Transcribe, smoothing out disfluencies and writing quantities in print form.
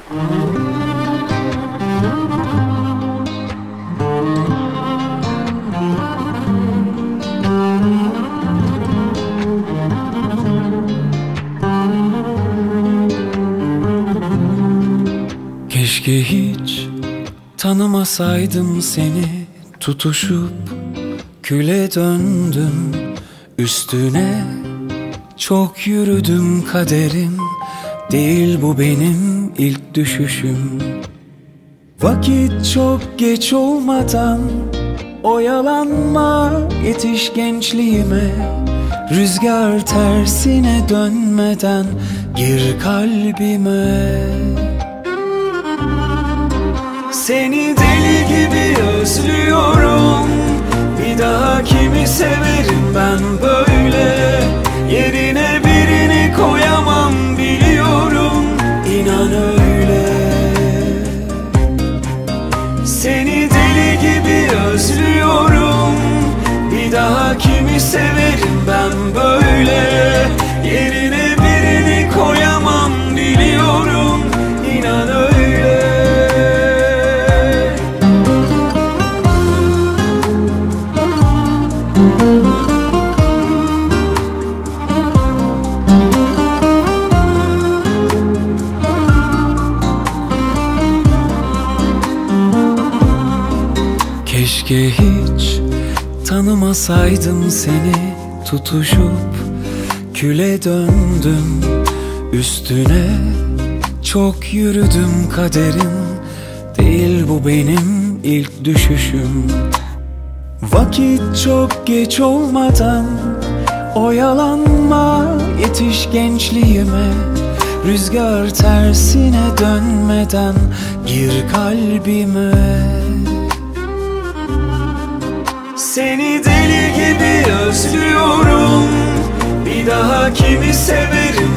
Keşke hiç tanımasaydım seni, tutuşup küle döndüm üstüne. Çok yürüdüm kaderin, değil bu benim ilk düşüşüm. Vakit çok geç olmadan oyalanma, yetiş gençliğime. Rüzgar tersine dönmeden gir kalbime. Seni deli gibi özlüyorum, bir daha kimi severim ben böyle? Yerine birini koyamam biliyorum, inan öyle. Seni deli gibi özlüyorum, bir daha kimi severim ben böyle? Yerine birini koyamam biliyorum, inan öyle. Keşke hiç tanımasaydım seni, tutuşup küle döndüm üstüne. Çok yürüdüm kaderin, değil bu benim ilk düşüşüm. Vakit çok geç olmadan oyalanma, yetiş gençliğime. Rüzgar tersine dönmeden gir kalbime. Seni deli gibi özlüyorum, bir daha kimi severim